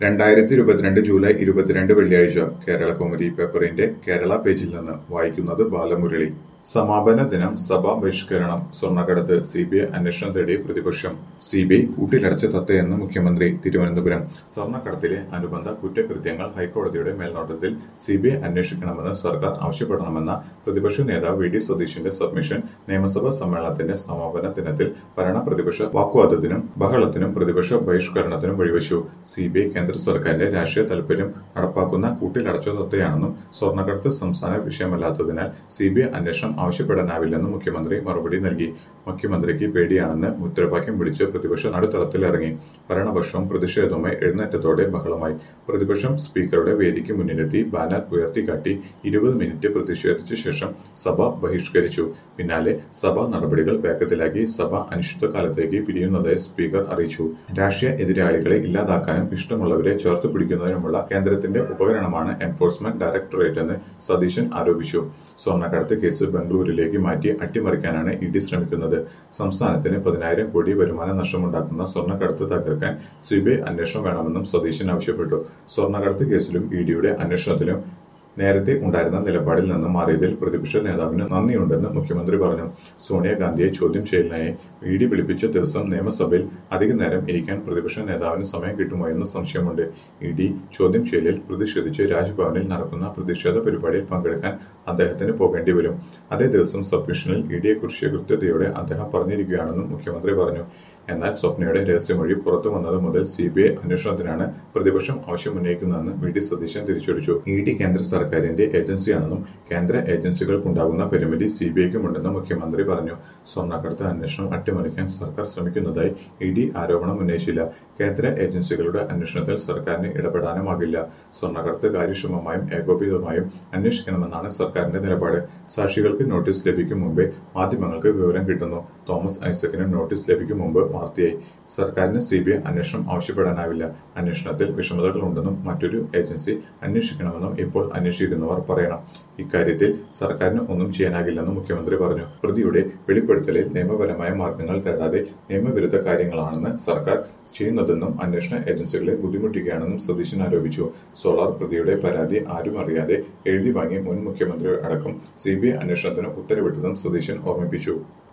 July 22 വെള്ളിയാഴ്ച കേരളകൗമുദി പേപ്പറിന്റെ കേരള പേജിൽ നിന്ന് വായിക്കുന്നത് ബാലമുരളി. സമാപന ദിനം സഭാ ബഹിഷ്കരണം സ്വർണ്ണക്കടത്ത് സിബിഐ അന്വേഷണം തേടി പ്രതിപക്ഷം. സിബിഐ കൂട്ടിലടച്ച തത്തയെന്ന് മുഖ്യമന്ത്രി. തിരുവനന്തപുരം. സ്വർണ്ണക്കടത്തിലെ അനുബന്ധ കുറ്റകൃത്യങ്ങൾ ഹൈക്കോടതിയുടെ മേൽനോട്ടത്തിൽ സിബിഐ അന്വേഷിക്കണമെന്ന് സർക്കാർ ആവശ്യപ്പെടണമെന്ന പ്രതിപക്ഷ നേതാവ് വി ഡി സതീശന്റെ സബ്മിഷൻ നിയമസഭാ സമ്മേളനത്തിന്റെ സമാപന ദിനത്തിൽ ഭരണ പ്രതിപക്ഷ വാഗ്വാദത്തിനും ബഹളത്തിനും പ്രതിപക്ഷ ബഹിഷ്കരണത്തിനും വഴിവെച്ചു. സിബിഐ കേന്ദ്ര സർക്കാരിന്റെ രാഷ്ട്രീയ താൽപര്യം നടപ്പാക്കുന്ന കൂട്ടിലടച്ച തത്തയാണെന്നും സ്വർണ്ണക്കടത്ത് സംസ്ഥാന വിഷയമല്ലാത്തതിനാൽ സിബിഐ അന്വേഷണം ആവശ്യപ്പെടാനാവില്ലെന്നും മുഖ്യമന്ത്രി മറുപടി നൽകി. മുഖ്യമന്ത്രിക്ക് പേടിയാണെന്ന് മുദ്രാവാക്യം വിളിച്ച് പ്രതിപക്ഷം നടുത്തളത്തിലിറങ്ങി. ഭരണപക്ഷവും പ്രതിഷേധവുമായി എഴുന്നേറ്റതോടെ ബഹളമായി. പ്രതിപക്ഷം സ്പീക്കറുടെ വേദിക്ക് മുന്നിലെത്തി ബാനർ ഉയർത്തിക്കാട്ടി 20 മിനിറ്റ് പ്രതിഷേധിച്ച ശേഷം സഭ ബഹിഷ്കരിച്ചു. പിന്നാലെ സഭാ നടപടികൾ വേഗത്തിലാക്കി സഭ അനിശ്ചിതകാലത്തേക്ക് പിരിയുന്നതായി സ്പീക്കർ അറിയിച്ചു. രാഷ്ട്രീയ എതിരാളികളെ ഇല്ലാതാക്കാനും ഇഷ്ടമുള്ളവരെ ചേർത്ത് പിടിക്കുന്നതിനുമുള്ള കേന്ദ്രത്തിന്റെ ഉപകരണമാണ് എൻഫോഴ്സ്മെന്റ് ഡയറക്ടറേറ്റെന്ന് സതീശൻ ആരോപിച്ചു. സ്വർണ്ണക്കടത്ത് കേസ് ബംഗളൂരുവിലേക്ക് മാറ്റി അട്ടിമറിക്കാനാണ് ഇഡി ശ്രമിക്കുന്നത്. സംസ്ഥാനത്തിന് 10,000 കോടി വരുമാന നഷ്ടമുണ്ടാക്കുന്ന സ്വർണ്ണക്കടത്ത് തകർക്കാൻ സിബിഐ അന്വേഷണം വേണമെന്നും സതീശൻ ആവശ്യപ്പെട്ടു. സ്വർണ്ണക്കടത്ത് കേസിലും ഇഡിയുടെ അന്വേഷണത്തിലും നേരത്തെ ഉണ്ടായിരുന്ന നിലപാടിൽ നിന്ന് മാറിയതിൽ പ്രതിപക്ഷ നേതാവിന് നന്ദിയുണ്ടെന്ന് മുഖ്യമന്ത്രി പറഞ്ഞു. സോണിയാഗാന്ധിയെ ചോദ്യം ചെയ്യലിനായി ഇഡി വിളിപ്പിച്ച ദിവസം നിയമസഭയിൽ അധിക നേരം ഇരിക്കാൻ പ്രതിപക്ഷ നേതാവിന് സമയം കിട്ടുമോ എന്ന് സംശയമുണ്ട്. ഇഡി ചോദ്യം ചെയ്യലിൽ പ്രതിഷേധിച്ച് രാജ്ഭവനിൽ നടക്കുന്ന പ്രതിഷേധ പരിപാടിയിൽ പങ്കെടുക്കാൻ അദ്ദേഹത്തിന് പോകേണ്ടി വരും. അതേ ദിവസം സബ്മിഷനിൽ ഇഡിയെക്കുറിച്ച് കൃത്യതയോടെ അദ്ദേഹം പറഞ്ഞിരിക്കുകയാണെന്നും മുഖ്യമന്ത്രി പറഞ്ഞു. എന്നാൽ സ്വപ്നയുടെ രഹസ്യമൊഴി പുറത്തു വന്നത് മുതൽ സിബിഐ അന്വേഷണത്തിനാണ് പ്രതിപക്ഷം ആവശ്യമുന്നയിക്കുന്നതെന്ന് വി ഡി സതീശൻ തിരിച്ചടിച്ചു. ഇഡി കേന്ദ്ര സർക്കാരിന്റെ ഏജൻസിയാണെന്നും കേന്ദ്ര ഏജൻസികൾക്കുണ്ടാകുന്ന പരിമിതി സിബിഐക്കുമുണ്ടെന്നും മുഖ്യമന്ത്രി പറഞ്ഞു. സ്വർണ്ണക്കടത്ത് അന്വേഷണം അട്ടിമറിക്കാൻ സർക്കാർ ശ്രമിക്കുന്നതായി ഇഡി ആരോപണം ഉന്നയിച്ചില്ല. കേന്ദ്ര ഏജൻസികളുടെ അന്വേഷണത്തിൽ സർക്കാരിന് ഇടപെടാനുമാകില്ല. സ്വർണ്ണക്കടത്ത് കാര്യക്ഷമമായും ഏകോപിതമായും അന്വേഷിക്കണമെന്നാണ് സർക്കാരിന്റെ നിലപാട്. സാക്ഷികൾക്ക് നോട്ടീസ് ലഭിക്കും മുമ്പേ മാധ്യമങ്ങൾക്ക് വിവരം കിട്ടുന്നു. തോമസ് ഐസക്കിന് നോട്ടീസ് ലഭിക്കും മുമ്പ് വാർത്തയായി. സർക്കാരിന് സിബിഐ അന്വേഷണം ആവശ്യപ്പെടാനാവില്ല. അന്വേഷണത്തിൽ വിഷമതകളുണ്ടെന്നും മറ്റൊരു ഏജൻസി അന്വേഷിക്കണമെന്നും ഇപ്പോൾ അന്വേഷിക്കുന്നവർ പറയണം. ഇക്കാര്യത്തിൽ സർക്കാരിന് ഒന്നും ചെയ്യാനാകില്ലെന്നും മുഖ്യമന്ത്രി പറഞ്ഞു. പ്രതിയുടെ വെളിപ്പെടുത്തലിൽ നിയമപരമായ മാർഗങ്ങൾ തേടാതെ നിയമവിരുദ്ധ കാര്യങ്ങളാണെന്ന് സർക്കാർ ചെയ്യുന്നതെന്നും അന്വേഷണ ഏജൻസികളെ ബുദ്ധിമുട്ടിക്കുകയാണെന്നും സതീശൻ ആരോപിച്ചു. സോളാർ പ്രതിയുടെ പരാതി ആരും അറിയാതെ എഴുതി വാങ്ങി മുൻ മുഖ്യമന്ത്രി അടക്കം സിബിഐ അന്വേഷണത്തിന് ഉത്തരവിട്ടതും സതീശൻ ഓർമ്മിപ്പിച്ചു.